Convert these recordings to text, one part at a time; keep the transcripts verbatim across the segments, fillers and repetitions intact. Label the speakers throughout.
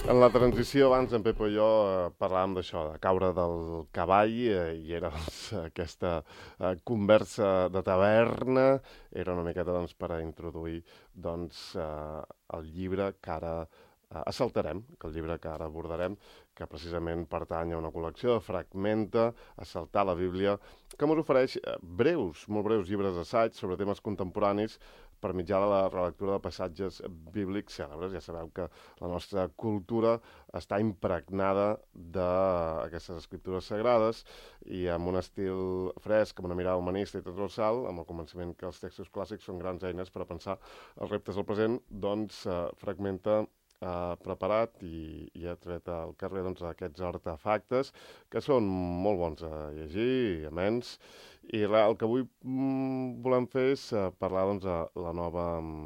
Speaker 1: En la transició, abans en Pepo i jo eh, parlàvem d'això, de caure del cavall, eh, i era doncs, aquesta eh, conversa de taverna, era una miqueta doncs, per a introduir doncs, eh, el llibre que ara eh, assaltarem, que el llibre que ara abordarem, que precisament pertany a una col·lecció de Fragmenta, Assaltar la Bíblia, que ens ofereix eh, breus, molt breus llibres d'assaig sobre temes contemporanis per mitjà de la relectura de passatges bíblics cèlebres. Ja sabeu que la nostra cultura està impregnada d'aquestes escriptures sagrades i amb un estil fresc, amb una mirada humanista i transversal, amb el convenciment que els textos clàssics són grans eines per a pensar els reptes del present, doncs eh, Fragmenta ha preparat i, i ha tret al carrer doncs, aquests artefactes que són molt bons a llegir, amens, i la, el que avui mm, volem fer és uh, parlar doncs, de la nova,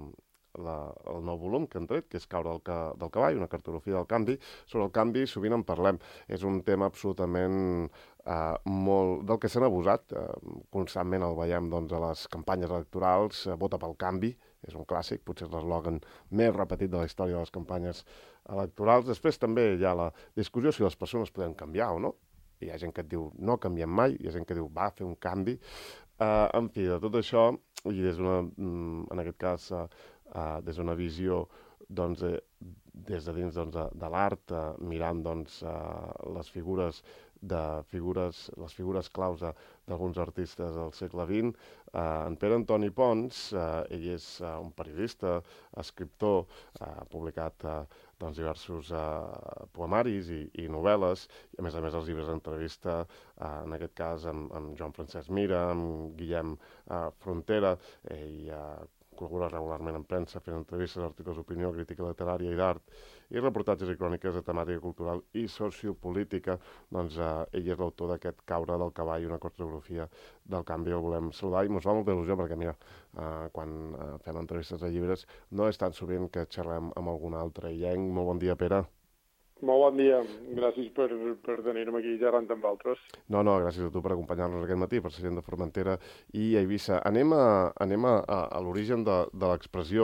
Speaker 1: la, el nou volum que han tret, que és Caure del, ca, del cavall, una cartografia del canvi. Sobre el canvi sovint en parlem. És un tema absolutament uh, molt... del que s'han abusat. Uh, constantment el veiem doncs, a les campanyes electorals. Uh, Vota pel canvi, és un clàssic, potser és l'eslògan més repetit de la història de les campanyes electorals. Després també hi ha la discussió si les persones poden canviar o no. Hi ha gent que et diu no canviem mai, hi ha gent que diu va fer un canvi. Uh, en fi, de tot això, i des d'una, en aquest cas, uh, uh, des d'una visió doncs, eh, des de dins doncs, de, de l'art, uh, mirant doncs, uh, les figures de figures, les figures claus d'alguns artistes del segle vint. Eh, en Pere Antoni Pons, eh, ell és eh, un periodista, escriptor, ha eh, publicat eh, doncs, diversos eh, poemaris i, i novel·les, i a més a més els llibres d'entrevista, eh, en aquest cas amb, amb Joan Francesc Mira, amb Guillem eh, Frontera, ell eh, col·labora regularment en premsa fent entrevistes, articles d'opinió, crítica literària i d'art, i reportatges i cròniques de temàtica cultural i sociopolítica. Doncs eh, ell és l'autor d'aquest Caure del cavall, una cartografia del canvi. El volem saludar i ens fa molta il·lusió perquè, mira, eh, quan eh, fem entrevistes de llibres no és tan sovint que xerrem amb algun altre illenc. Molt bon dia, Pere.
Speaker 2: Molt bon dia. Gràcies per, per tenir-me aquí xerrant amb altres.
Speaker 1: No, no, gràcies a tu per acompanyar-nos aquest matí, per ser gent de Formentera i Eivissa. Anem a, anem a, a, a l'origen de, de l'expressió.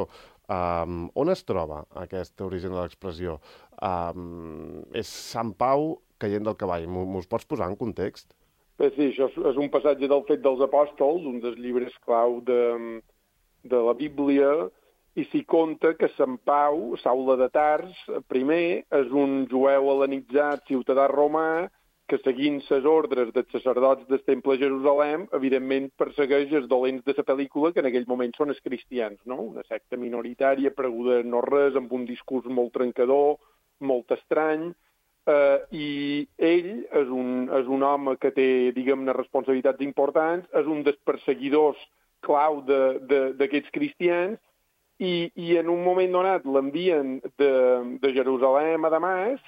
Speaker 1: Um, on es troba aquest origen de l'expressió? Um, és Sant Pau caient del cavall. M'ho pots posar en context?
Speaker 2: Bé, sí, això és, és un passatge del Fet dels Apòstols, un dels llibres clau de, de la Bíblia, i s'hi conta que Sant Pau, Saula de Tars, primer és un jueu helenitzat ciutadà romà que, seguint les ordres dels sacerdots del Temple de Jerusalem, evidentment persegueix els dolents de la pel·lícula, que en aquell moment són els cristians, no? Una secta minoritària, preguda no res, amb un discurs molt trencador, molt estrany, eh, i ell és un, és un home que té, diguem-ne, responsabilitats importants, és un dels perseguidors clau d'aquests de, cristians, I, i en un moment donat l'envien de, de Jerusalem a Damasc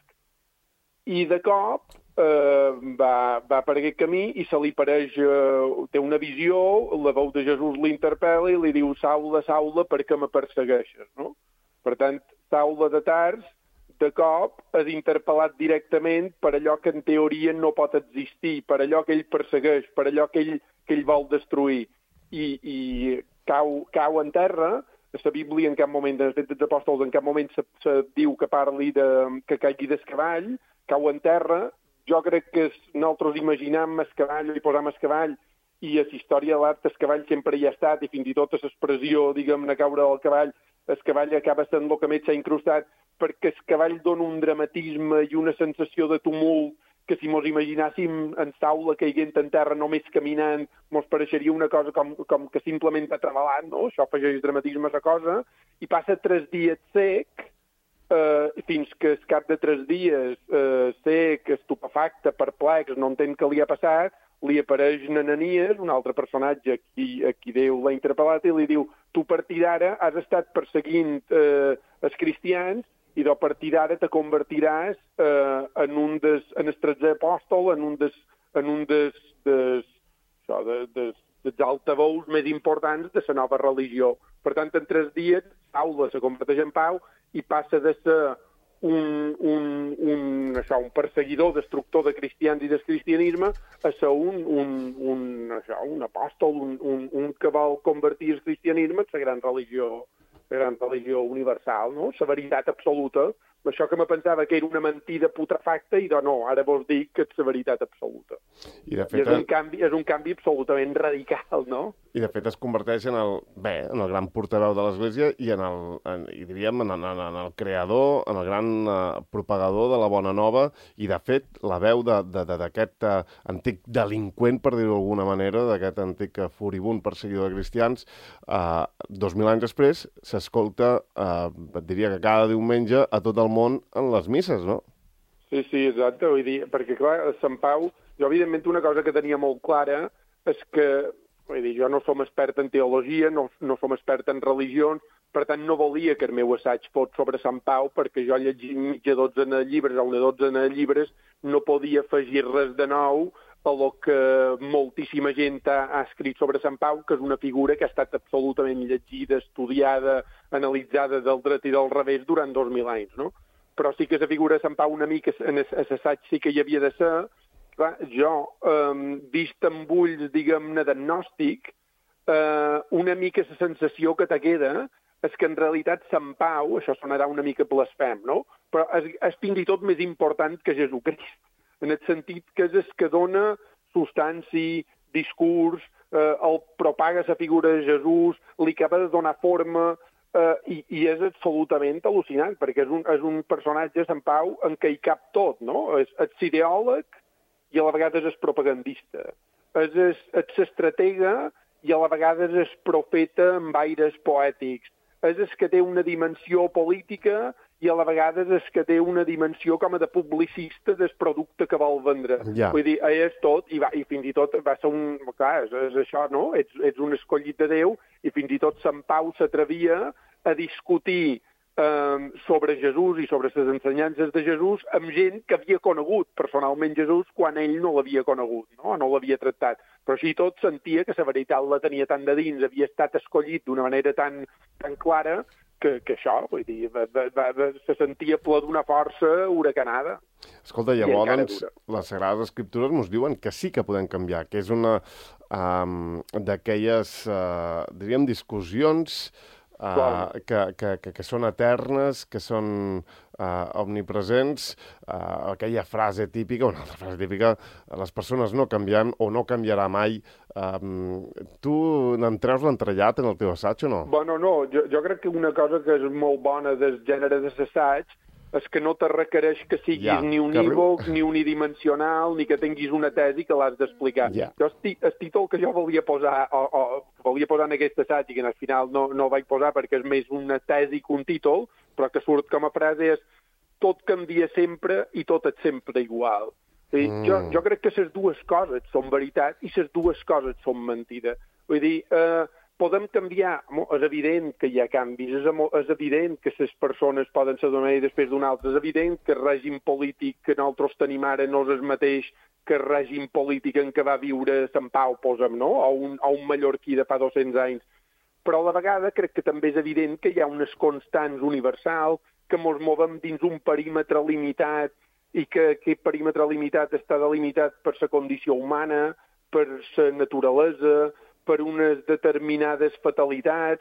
Speaker 2: i de cop eh, va, va per aquest camí i se li pareix, eh, té una visió, la veu de Jesús l'interpel·la i li diu Saula, Saula, per què me persegueixes? No? Per tant, Saula de Tars de cop és interpel·lat directament per allò que en teoria no pot existir, per allò que ell persegueix, per allò que ell, que ell vol destruir. I, i cau, cau en terra. La Bíblia en cap moment, en els Fets dels Apòstols, en cap moment se, se diu que parli de, que caigui del cavall, cau en terra. Jo crec que nosaltres imaginam el cavall i posam el cavall, i a la història de l'art el cavall sempre hi ha estat, i fins i tot l'expressió, diguem-ne, caure del cavall, el cavall acaba sent el que més s'ha incrustat, perquè el cavall dona un dramatisme i una sensació de tumult que si mos imaginàssim en Saula caiguent en terra només caminant, mos pareixeria una cosa com, com que simplement ha treballat, no? Això afegeix dramatisme a la cosa, i passa tres dies sec, eh, fins que al cap de tres dies eh, sec, estupefacte, perplex, no entén què li ha passat, li apareix Ananies, un altre personatge a qui, a qui Déu l'ha interpel·lat, i li diu, tu a partir d'ara has estat perseguint eh, els cristians, i a partir d'ara te convertiràs eh, en un des, en el tretzè apòstol, en un des, en un des, des, això, de, des, dels altaveus més importants de la nova religió. Per tant, en tres dies, Saula se converteix en Pau i passa de ser un, un, un, això, un perseguidor, destructor de cristians i del cristianisme a ser un, un, un, això, un apòstol, un, un, un que vol convertir el cristianisme en la gran religió la gran religió universal, no? La veritat absoluta, això que me pensava que era una mentida putrefacta, i de no, ara vos dic que és la veritat absoluta.
Speaker 1: I, de
Speaker 2: fet, I és, un canvi, és un canvi absolutament radical, no?
Speaker 1: I de fet es converteix en el, bé, en el gran portaveu de l'Església i en el, en, i diríem, en, en, en el creador, en el gran uh, propagador de la bona nova, i de fet la veu d'aquest uh, antic delinqüent, per dir-ho d'alguna manera, d'aquest antic uh, furibund perseguidor de cristians, uh, dos mil anys després s'escolta, uh, et diria que cada diumenge a tot el món en les misses, no?
Speaker 2: Sí, sí, exacte, vull dir, perquè clar, a Sant Pau, jo evidentment una cosa que tenia molt clara és que, vull dir, jo no som expert en teologia, no, no som expert en religions, per tant no volia que el meu assaig fos sobre Sant Pau, perquè jo llegint mitja dotzena de llibres o una dotzena de llibres no podia afegir res de nou a lo que moltíssima gent ha, ha escrit sobre Sant Pau, que és una figura que ha estat absolutament llegida, estudiada, analitzada del dret i del revés durant dos mil anys, no? Però sí que la figura de Sant Pau una mica en l'assaig sí que hi havia de ser. Clar, jo, eh, vist amb ulls, diguem-ne, d'agnòstic, eh, una mica la sensació que te queda és que en realitat Sant Pau, això sonarà una mica blasfem, no? Però és, és fins i tot més important que Jesucrist, en el sentit que és el que dona substància, discurs, eh, el propaga la figura de Jesús, li acaba de donar forma. Uh, i, i és absolutament al·lucinant, perquè és un, és un personatge, Sant Pau, en què hi cap tot, no? És, és ideòleg i a la vegada és propagandista. És, és, és estratega i a la vegada és profeta amb aires poètics. És el que té una dimensió política i a la vegada és el que té una dimensió com a de publicista del producte que vol vendre.
Speaker 1: Yeah.
Speaker 2: Vull dir, és tot, i, va, i fins i tot va ser un... Clar, és, és això, no? Ets, ets un escollit de Déu, i fins i tot Sant Pau s'atrevia a discutir eh, sobre Jesús i sobre les ensenyances de Jesús amb gent que havia conegut personalment Jesús quan ell no l'havia conegut, no, no l'havia tractat. Però així tot sentia que la veritat la tenia tan de dins, havia estat escollit d'una manera tan, tan clara que, que això, vull dir, va, va, va, se sentia ple d'una força huracanada.
Speaker 1: Escolta, llavors, les Sagrades Escriptures ens diuen que sí que podem canviar, que és una um, d'aquelles, uh, diríem, discussions Uh, que, que, que, que són eternes, que són uh, omnipresents, uh, aquella frase típica, una altra frase típica, les persones no canviant o no canviarà mai. Um, tu n'en treus l'entrellat en el teu assaig o no?
Speaker 2: Bueno, no, jo, jo crec que una cosa que és molt bona del gènere de l'assaig és que no te requereix que siguis ja, ni unívoc, ni unidimensional, ni que tinguis una tesi que l'has d'explicar.
Speaker 1: Ja.
Speaker 2: Jo, el títol que jo volia posar, o, o volia posar en aquest assaig, i que al final no, no vaig posar perquè és més una tesi que un títol, però que surt com a frase és tot canvia sempre i tot és sempre igual. I mm. jo, jo crec que les dues coses són veritat i les dues coses són mentida. Vull dir, eh, podem canviar, és evident que hi ha canvis, és, és evident que les persones poden ser d'una manera i després d'una altra, és evident que el règim polític que nosaltres tenim ara no és el mateix que el règim polític en què va viure Sant Pau, posem, no? O un, o un mallorquí de fa dos-cents anys. Però a la vegada crec que també és evident que hi ha unes constants universals, que ens movem dins un perímetre limitat i que aquest perímetre limitat està delimitat per la condició humana, per la naturalesa, per unes determinades fatalitats,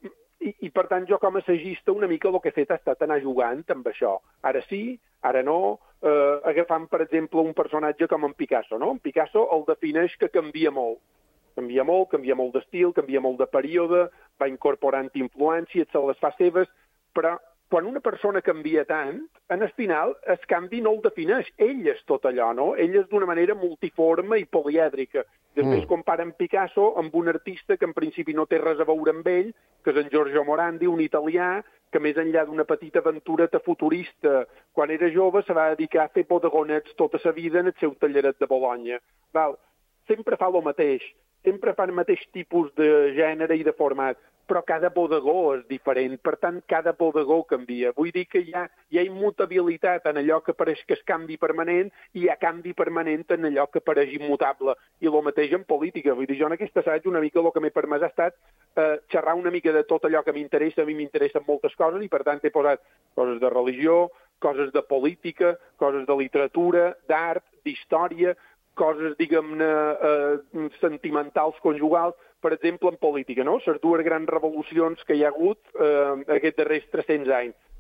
Speaker 2: i, i per tant jo com a assagista una mica el que he fet ha estat anar jugant amb això. Ara sí, ara no, eh, agafant per exemple un personatge com en Picasso, no? En Picasso el defineix que canvia molt. Canvia molt, canvia molt d'estil, canvia molt de període, va incorporant influències, se les fa seves, però quan una persona canvia tant, en el final el canvi no el defineix. Ell és tot allò, no? Ell és d'una manera multiforme i polièdrica. Després mm. comparen Picasso amb un artista que en principi no té res a veure amb ell, que és en Giorgio Morandi, un italià, que més enllà d'una petita aventureta futurista, quan era jove se va dedicar a fer bodegonets tota sa vida en el seu talleret de Bologna. Val? Sempre fa el mateix, sempre fa el mateix tipus de gènere i de format, però cada bodegó és diferent, per tant, cada bodegó canvia. Vull dir que hi ha, hi ha immutabilitat en allò que pareix que és canvi permanent i hi ha canvi permanent en allò que pareix immutable. I el mateix en política. Vull dir, jo en aquest assaig una mica el que m'he permès ha estat eh, xerrar una mica de tot allò que m'interessa. A mi m'interessen moltes coses i, per tant, he posat coses de religió, coses de política, coses de literatura, d'art, d'història, coses, diguem-ne, eh, sentimentals, conjugals, per exemple, en política, no? Les dues grans revolucions que hi ha hagut eh, aquests darrers tres-cents anys.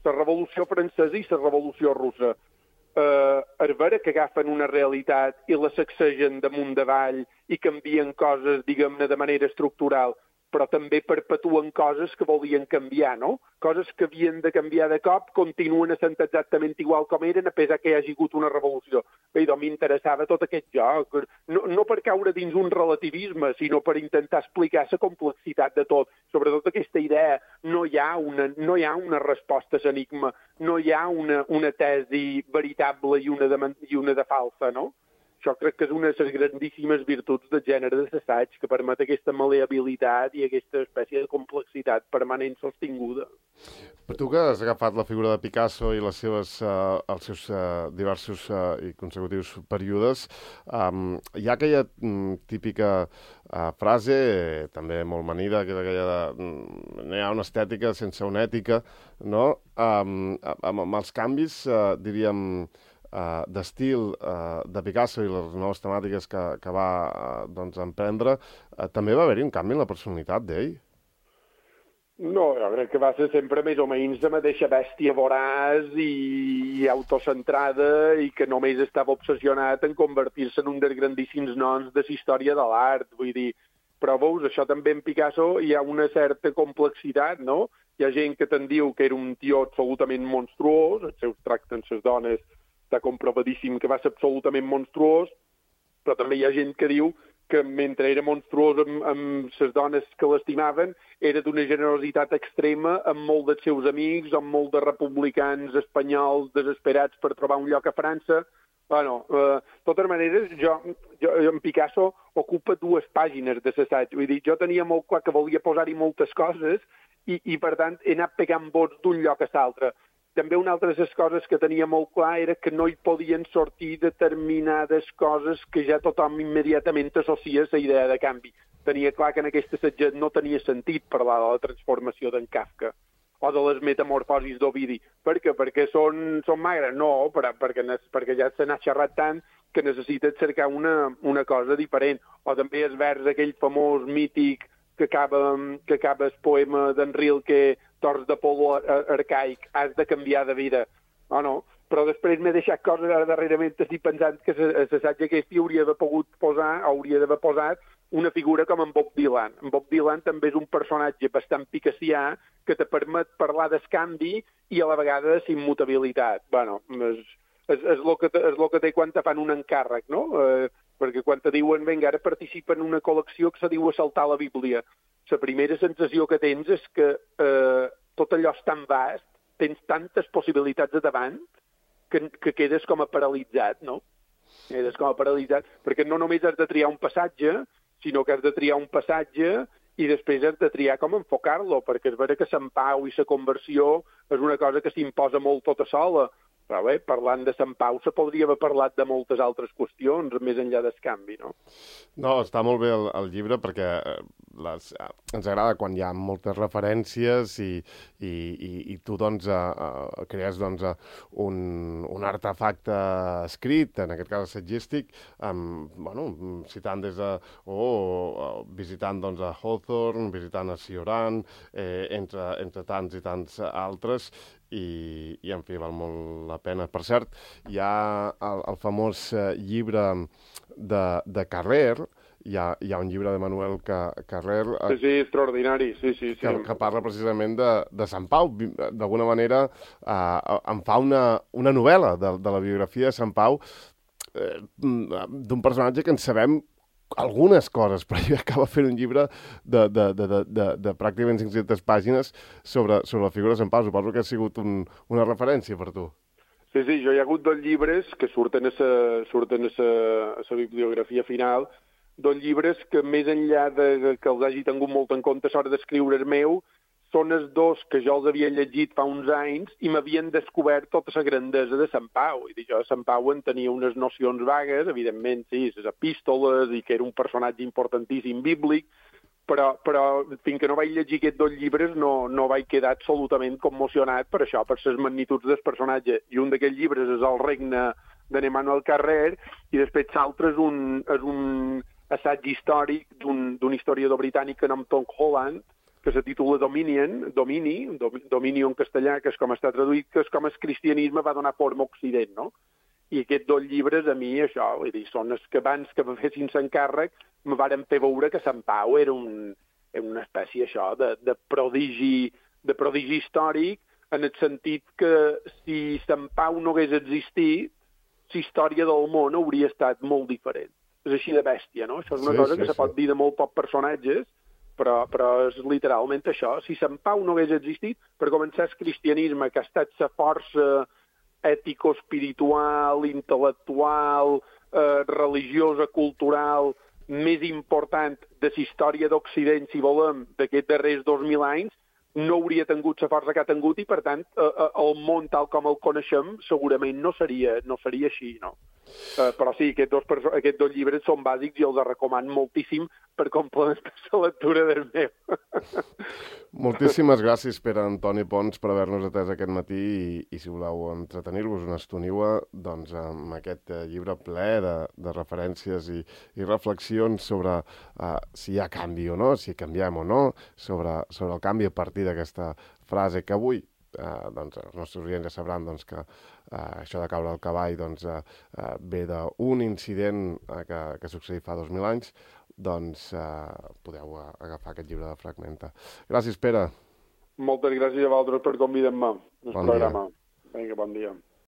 Speaker 2: la Revolució Francesa i la Revolució Russa. Eh, és vera que agafen una realitat i la sacsegen damunt davall i canvien coses, diguem-ne, de manera estructural, però també perpetuen coses que volien canviar, no? Coses que havien de canviar de cop continuen essent exactament igual com eren a pesar que hi hagi hagut una revolució. Bé, doncs m'interessava tot aquest joc, no, no per caure dins un relativisme, sinó per intentar explicar la complexitat de tot. Sobretot aquesta idea, no hi ha una, no hi ha una resposta a l'enigma, no hi ha una, una tesi veritable i una de, i una de falsa, no? Això crec que és una de les grandíssimes virtuts del gènere de l'assaig, que permet aquesta maleabilitat i aquesta espècie de complexitat permanent sostinguda.
Speaker 1: Per tu que has agafat la figura de Picasso i les seves, uh, els seus uh, diversos uh, i consecutius períodes, um, hi ha aquella um, típica uh, frase, eh, també molt manida, que és aquella de um, no hi ha una estètica sense una ètica, no? Um, amb, amb els canvis, uh, diríem, Uh, d'estil uh, de Picasso i les noves temàtiques que, que va uh, doncs, emprendre, uh, també va haver-hi un canvi en la personalitat d'ell?
Speaker 2: No, jo crec que va ser sempre més o menys la mateixa bèstia voraç i, i autocentrada i que només estava obsessionat en convertir-se en un dels grandíssims noms de la història de l'art. Vull dir, però veus, això també en Picasso hi ha una certa complexitat, no? Hi ha gent que te'n diu que era un tio absolutament monstruós, els seus tractes amb les dones està comprovadíssim que va ser absolutament monstruós, però també hi ha gent que diu que mentre era monstruós amb, amb les dones que l'estimaven, era d'una generositat extrema amb molt dels seus amics, amb molt de republicans espanyols desesperats per trobar un lloc a França. Bueno, eh, de totes maneres, jo, jo, en Picasso ocupa dues pàgines de l'assaig. Vull dir, jo tenia molt clar que volia posar-hi moltes coses i, i, per tant, he anat pegant vots d'un lloc a l'altre. També una altra de les coses que tenia molt clar era que no hi podien sortir determinades coses que ja tothom immediatament associa a la idea de canvi. Tenia clar que en aquest assaig no tenia sentit parlar de la transformació d'en Kafka o de les metamorfosis d'Ovidi. Per què? Perquè són, són magres? No, però, perquè, perquè ja se n'ha xerrat tant que necessites cercar una, una cosa diferent. O també el vers aquell famós mític que acaba, que acaba el poema d'en Rilke, Tors de polvo arcaic, has de canviar de vida. No, no, però després m'he deixat coses, ara darrerament estic pensant que l'assaig aquest hi hauria d'haver pogut posar, hauria d'haver posat una figura com en Bob Dylan. En Bob Dylan també és un personatge bastant picassià que te permet parlar del canvi i a la vegada de la immutabilitat. Bueno, és, és, és, el que, és el que té quan te fan un encàrrec, no? Eh, perquè quan te diuen, vinga, ara participa en una col·lecció que se diu assaltar la Bíblia, la primera sensació que tens és que eh, tot allò és tan vast, tens tantes possibilitats a davant, que, que quedes com a paralitzat, no? Quedes com a paralitzat, perquè no només has de triar un passatge, sinó que has de triar un passatge i després has de triar com enfocar-lo, perquè és vera que Sant Pau i la conversió és una cosa que s'imposa molt tota sola. Però bé, parlant de Sant Pau, se podria haver parlat de moltes altres qüestions, més enllà del canvi, no?
Speaker 1: No, està molt bé el, el llibre perquè les, ens agrada quan hi ha moltes referències i, i, i, i tu doncs, uh, crees doncs, uh, un, un artefacte escrit, en aquest cas assagístic, um, bueno, citant des de... o oh, visitant doncs, a Hawthorne, visitant a Cioran, eh, entre, entre tants i tants altres, i, i en fi, val molt la pena. Per cert, hi ha el, el famós eh, llibre de, de Carrer, hi ha, hi ha un llibre de Manuel Carrer eh,
Speaker 2: sí, sí, extraordinari, sí, sí, sí.
Speaker 1: Que, que parla precisament de, de Sant Pau. D'alguna manera eh, en fa una, una novel·la de, de la biografia de Sant Pau, eh, d'un personatge que en sabem algunes coses, però ell acaba fent un llibre de, de, de, de, de, de pràcticament cinc-centes pàgines sobre, sobre la figura de Sant Pau. Suposo que ha sigut un, una referència per tu.
Speaker 2: Sí, sí, jo hi ha hagut dos llibres que surten a sa, surten a sa, a sa bibliografia final, dos llibres que més enllà de que els hagi tingut molt en compte a l'hora d'escriure el meu, són els dos que jo els havia llegit fa uns anys i m'havien descobert tota la grandesa de Sant Pau. I jo de Sant Pau en tenia unes nocions vagues, evidentment, sí, les epístoles i que era un personatge importantíssim bíblic, però, però fins que no vaig llegir aquests dos llibres no, no vaig quedar absolutament commocionat per això, per les magnituds del personatge. I un d'aquests llibres és El regne de Emmanuel Carrer i després l'altre és un, és un assaig històric d'un historiador britànic que nom Tom Holland, que se titula Dominion, Domini, Domini en castellà, que és com està traduït, que és com el cristianisme va donar forma a Occident, no? I aquests dos llibres, a mi, això, vull dir, són els que abans que me fessin l'encàrrec me varen fer veure que Sant Pau era, un, era una espècie, això, de, de, prodigi, de prodigi històric, en el sentit que si Sant Pau no hagués existit, la història del món hauria estat molt diferent. És així de bèstia, no? Això és una sí, cosa sí, que sí. se pot dir de molt pocs personatges, però, però és literalment això. Si Sant Pau no hagués existit, per començar el cristianisme, que ha estat la força ètico-espiritual, intel·lectual, eh, religiosa, cultural, més important de la història d'Occident, si volem, d'aquests darrers dos mil anys, no hauria tingut la força que ha tingut i, per tant, eh, el món tal com el coneixem segurament no seria, no seria així, no? Uh, però sí, aquests dos, aquests dos llibres són bàsics i els recomano moltíssim per complementar la lectura del meu.
Speaker 1: Moltíssimes gràcies, Pere Antoni Pons, per haver-nos atès aquest matí i, i si voleu entretenir-vos una estoniua, doncs amb aquest uh, llibre ple de, de referències i, i reflexions sobre uh, si hi ha canvi o no, si canviem o no, sobre, sobre el canvi a partir d'aquesta frase que avui Uh, doncs, els nostres oients ja sabran doncs, que uh, això de caure al cavall doncs, uh, uh, ve d'un incident uh, que, que succeïa fa dos mil anys, doncs uh, podeu uh, agafar aquest llibre de Fragmenta. Gràcies, Pere.
Speaker 2: Moltes gràcies a vosaltres per convidar-me al
Speaker 1: bon
Speaker 2: programa. Dia. Vinga, bon dia.